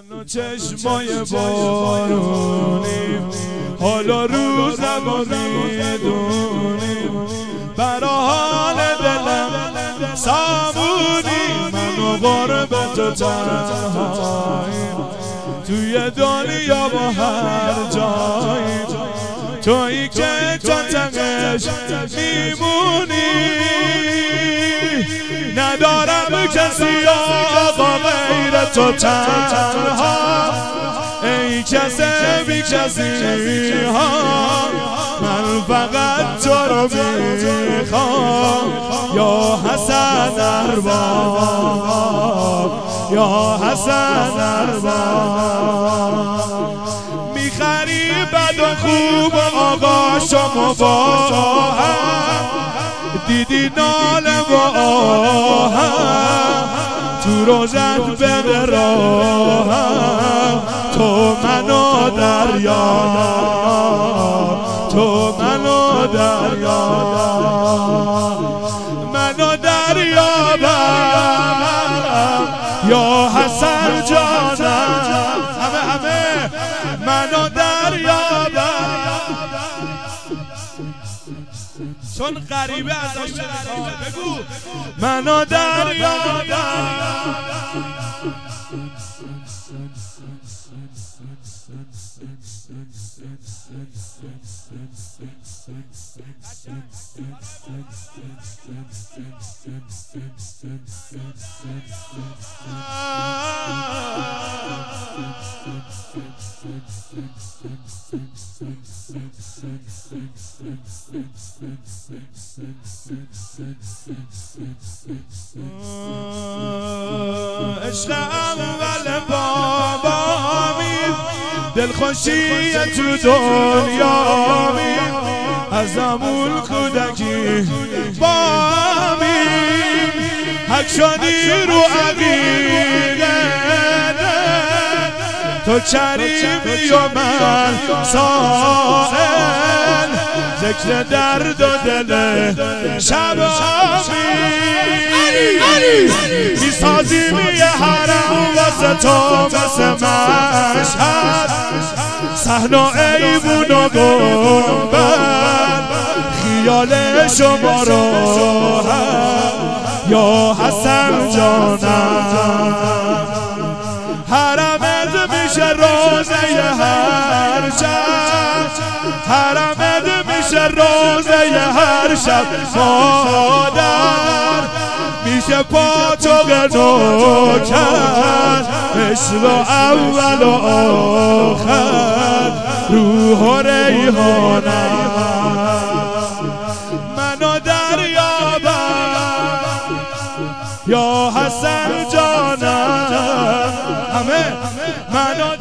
من و چشمای بارونیم حالا روزمو میدونیم برا حال دلم سامونی من و غربت و تنهاییم توی دنیا با هر جاییم تویی که تا تنش میمونی ندارم کسی آقا غیر تو تنها ای کسی بی کسی ها من فقط تو رو میخوام یا حسن ارباب یا حسن ارباب میخری بد و خوب آقا شما با هم دیدی ناله و آهم تو روزت بده راهم تو منو دریا تو منو دریا منو دریا یا حسن جانم همه منو دریا چون غریبه ازش بگو منو دریا عشق اول بابامی دلخوشی تو دنیامی از همون کودکی بامی حق شدی رو عقیده تو کریمی و من سائل ذکر درد و دل شبامی میسازیم یه حرم واسه تو مثل مشهد صحنا ایوون و گنبد خیال شما رو هم یا حسن جانم حرمت میشه روزه هر شب حرمت میشه روزه هر شب مادر میشه پاتوق نوکر عشق اول و آخر روح و ریحانم منو دریابم یا حسن جانم همه منو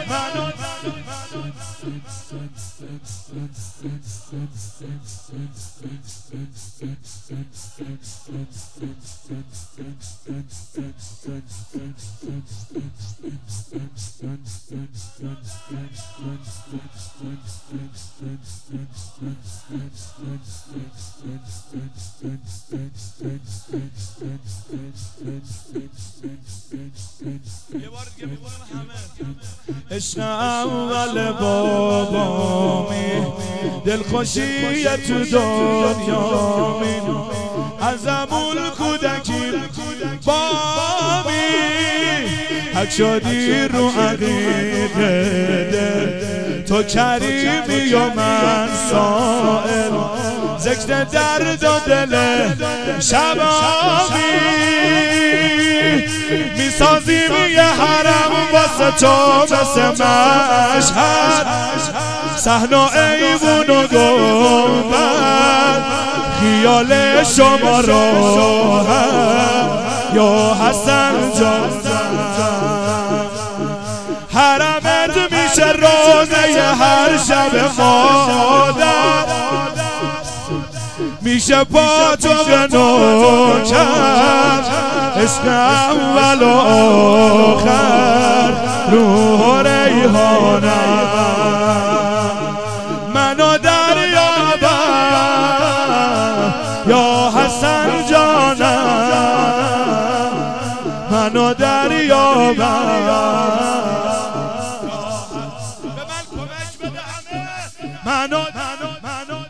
عشق اول بابامی دلخوشی تو دنیامی از همون کودکی بامی حق شدی رو عقیده دل تو کریمی و من سائل ذکر درد و دل شبامی میسازیم یه حرم واسه تو مثل مشهد صحنا ایوون و گنبد خیال شما رو هم یا حسن جانم حرمت میشه روزه هر شب مادر میشه پاتوق نوکر عشق اول و آخر روح و ریحانم منو دریابم یا حسن جانم منو دریابم منو